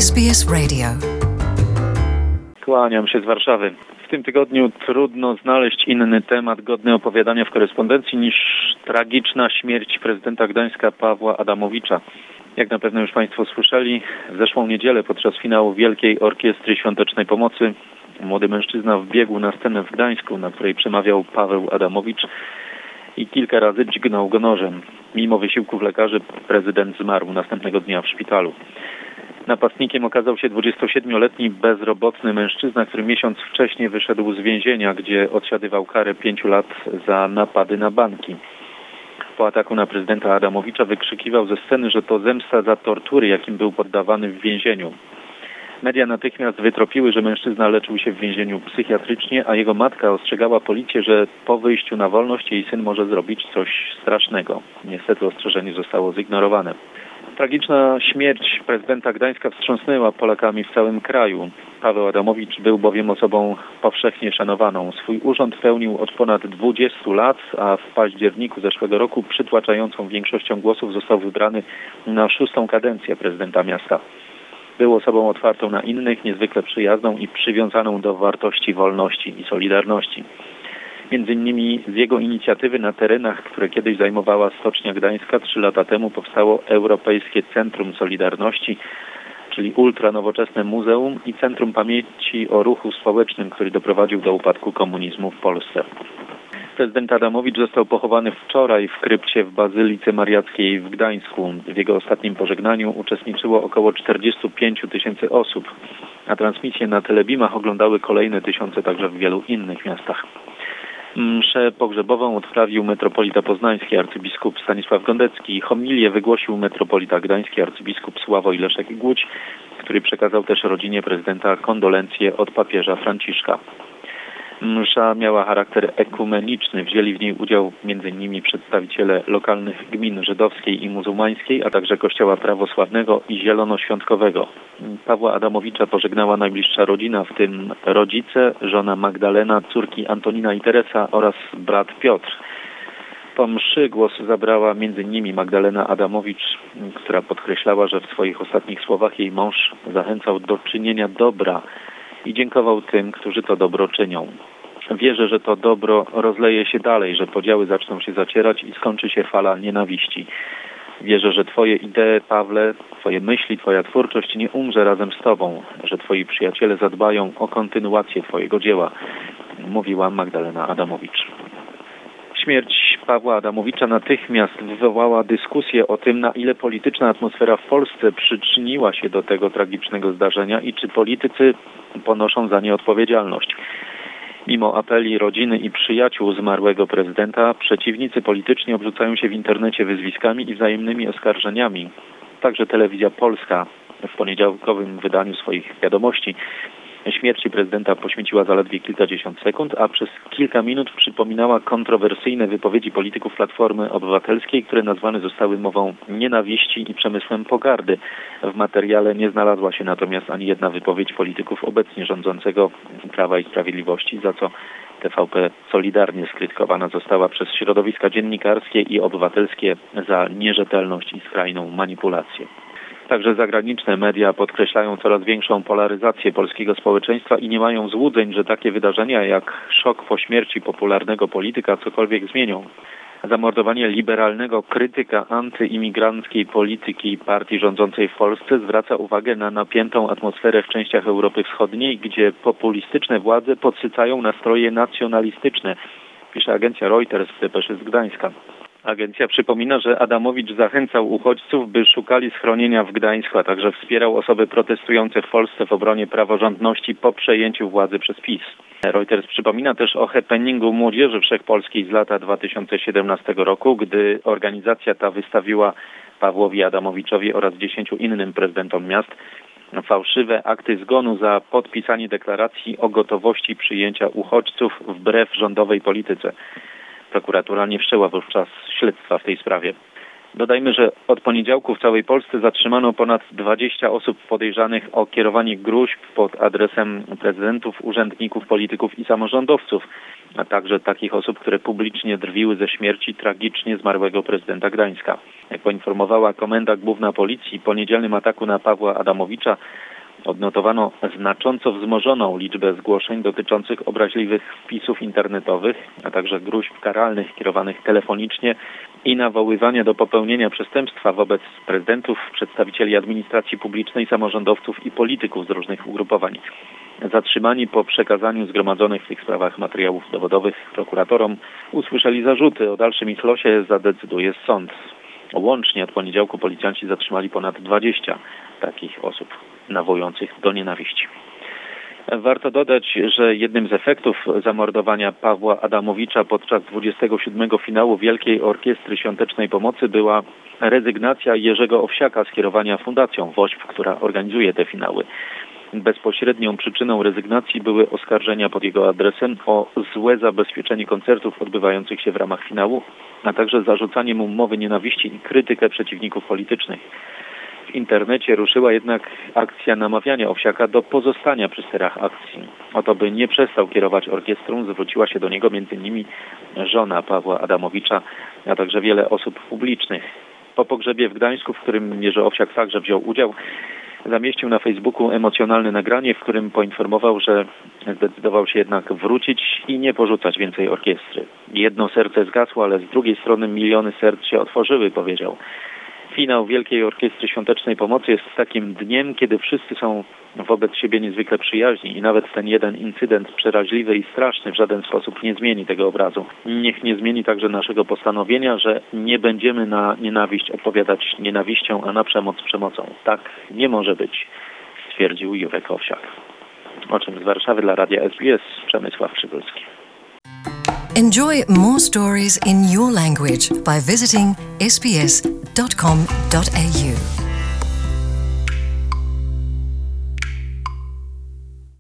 SBS Radio. Kłaniam się z Warszawy. W tym tygodniu trudno znaleźć inny temat godny opowiadania w korespondencji niż tragiczna śmierć prezydenta Gdańska Pawła Adamowicza. Jak na pewno już Państwo słyszeli, w zeszłą niedzielę podczas finału Wielkiej Orkiestry Świątecznej Pomocy młody mężczyzna wbiegł na scenę w Gdańsku, na której przemawiał Paweł Adamowicz i kilka razy dźgnął go nożem. Mimo wysiłków lekarzy prezydent zmarł następnego dnia w szpitalu. Napastnikiem okazał się 27-letni bezrobotny mężczyzna, który miesiąc wcześniej wyszedł z więzienia, gdzie odsiadywał karę 5 lat za napady na banki. Po ataku na prezydenta Adamowicza wykrzykiwał ze sceny, że to zemsta za tortury, jakim był poddawany w więzieniu. Media natychmiast wytropiły, że mężczyzna leczył się w więzieniu psychiatrycznie, a jego matka ostrzegała policję, że po wyjściu na wolność jej syn może zrobić coś strasznego. Niestety ostrzeżenie zostało zignorowane. Tragiczna śmierć prezydenta Gdańska wstrząsnęła Polakami w całym kraju. Paweł Adamowicz był bowiem osobą powszechnie szanowaną. Swój urząd pełnił od ponad 20 lat, a w październiku zeszłego roku przytłaczającą większością głosów został wybrany na 6. kadencję prezydenta miasta. Był osobą otwartą na innych, niezwykle przyjazną i przywiązaną do wartości wolności i solidarności. Między innymi z jego inicjatywy na terenach, które kiedyś zajmowała Stocznia Gdańska, 3 lata temu powstało Europejskie Centrum Solidarności, czyli ultranowoczesne muzeum i Centrum Pamięci o Ruchu Społecznym, który doprowadził do upadku komunizmu w Polsce. Prezydent Adamowicz został pochowany wczoraj w krypcie w Bazylice Mariackiej w Gdańsku. W jego ostatnim pożegnaniu uczestniczyło około 45 000 osób, a transmisje na telebimach oglądały kolejne tysiące także w wielu innych miastach. Mszę pogrzebową odprawił metropolita poznański arcybiskup Stanisław Gondecki. Homilię wygłosił metropolita gdański arcybiskup Sławoj Leszek Głódź, który przekazał też rodzinie prezydenta kondolencje od papieża Franciszka. Msza miała charakter ekumeniczny. Wzięli w niej udział m.in. przedstawiciele lokalnych gmin żydowskiej i muzułmańskiej, a także kościoła prawosławnego i zielonoświątkowego. Pawła Adamowicza pożegnała najbliższa rodzina, w tym rodzice, żona Magdalena, córki Antonina i Teresa oraz brat Piotr. Po mszy głos zabrała m.in. Magdalena Adamowicz, która podkreślała, że w swoich ostatnich słowach jej mąż zachęcał do czynienia dobra i dziękował tym, którzy to dobro czynią. Wierzę, że to dobro rozleje się dalej, że podziały zaczną się zacierać i skończy się fala nienawiści. Wierzę, że Twoje idee, Pawle, Twoje myśli, Twoja twórczość nie umrze razem z Tobą, że Twoi przyjaciele zadbają o kontynuację Twojego dzieła, mówiła Magdalena Adamowicz. Śmierć Pawła Adamowicza natychmiast wywołała dyskusję o tym, na ile polityczna atmosfera w Polsce przyczyniła się do tego tragicznego zdarzenia i czy politycy ponoszą za nie odpowiedzialność. Mimo apeli rodziny i przyjaciół zmarłego prezydenta, przeciwnicy polityczni obrzucają się w internecie wyzwiskami i wzajemnymi oskarżeniami. Także Telewizja Polska w poniedziałkowym wydaniu swoich wiadomości śmierci prezydenta poświęciła zaledwie kilkadziesiąt sekund, a przez kilka minut przypominała kontrowersyjne wypowiedzi polityków Platformy Obywatelskiej, które nazwane zostały mową nienawiści i przemysłem pogardy. W materiale nie znalazła się natomiast ani jedna wypowiedź polityków obecnie rządzącego Prawa i Sprawiedliwości, za co TVP solidarnie skrytykowana została przez środowiska dziennikarskie i obywatelskie za nierzetelność i skrajną manipulację. Także zagraniczne media podkreślają coraz większą polaryzację polskiego społeczeństwa i nie mają złudzeń, że takie wydarzenia jak szok po śmierci popularnego polityka cokolwiek zmienią. Zamordowanie liberalnego krytyka antyimigranckiej polityki partii rządzącej w Polsce zwraca uwagę na napiętą atmosferę w częściach Europy Wschodniej, gdzie populistyczne władze podsycają nastroje nacjonalistyczne, pisze agencja Reuters w depeszy z Gdańska. Agencja przypomina, że Adamowicz zachęcał uchodźców, by szukali schronienia w Gdańsku, a także wspierał osoby protestujące w Polsce w obronie praworządności po przejęciu władzy przez PiS. Reuters przypomina też o happeningu Młodzieży Wszechpolskiej z lata 2017 roku, gdy organizacja ta wystawiła Pawłowi Adamowiczowi oraz 10 innym prezydentom miast fałszywe akty zgonu za podpisanie deklaracji o gotowości przyjęcia uchodźców wbrew rządowej polityce. Prokuratura nie wszczęła wówczas śledztwa w tej sprawie. Dodajmy, że od poniedziałku w całej Polsce zatrzymano ponad 20 osób podejrzanych o kierowanie gróźb pod adresem prezydentów, urzędników, polityków i samorządowców, a także takich osób, które publicznie drwiły ze śmierci tragicznie zmarłego prezydenta Gdańska. Jak poinformowała Komenda Główna Policji, po niedzielnym ataku na Pawła Adamowicza odnotowano znacząco wzmożoną liczbę zgłoszeń dotyczących obraźliwych wpisów internetowych, a także gróźb karalnych kierowanych telefonicznie i nawoływania do popełnienia przestępstwa wobec prezydentów, przedstawicieli administracji publicznej, samorządowców i polityków z różnych ugrupowań. Zatrzymani po przekazaniu zgromadzonych w tych sprawach materiałów dowodowych prokuratorom usłyszeli zarzuty. O dalszym ich losie zadecyduje sąd. Łącznie od poniedziałku policjanci zatrzymali ponad 20 takich osób nawołujących do nienawiści. Warto dodać, że jednym z efektów zamordowania Pawła Adamowicza podczas 27. finału Wielkiej Orkiestry Świątecznej Pomocy była rezygnacja Jerzego Owsiaka z kierowania Fundacją WOŚP, która organizuje te finały. Bezpośrednią przyczyną rezygnacji były oskarżenia pod jego adresem o złe zabezpieczenie koncertów odbywających się w ramach finału, a także zarzucanie mu mowy nienawiści i krytykę przeciwników politycznych. W internecie ruszyła jednak akcja namawiania Owsiaka do pozostania przy sterach akcji. O to, by nie przestał kierować orkiestrą, zwróciła się do niego m.in. żona Pawła Adamowicza, a także wiele osób publicznych. Po pogrzebie w Gdańsku, w którym Jerzy Owsiak także wziął udział, zamieścił na Facebooku emocjonalne nagranie, w którym poinformował, że zdecydował się jednak wrócić i nie porzucać więcej orkiestry. Jedno serce zgasło, ale z drugiej strony miliony serc się otworzyły, powiedział. Finał Wielkiej Orkiestry Świątecznej Pomocy jest takim dniem, kiedy wszyscy są wobec siebie niezwykle przyjaźni i nawet ten jeden incydent przeraźliwy i straszny w żaden sposób nie zmieni tego obrazu. Niech nie zmieni także naszego postanowienia, że nie będziemy na nienawiść odpowiadać nienawiścią, a na przemoc przemocą. Tak nie może być, stwierdził Jurek Owsiak. O czym z Warszawy dla Radia SBS Przemysław Przybylski. Enjoy more stories in your language by visiting sbs.com.au.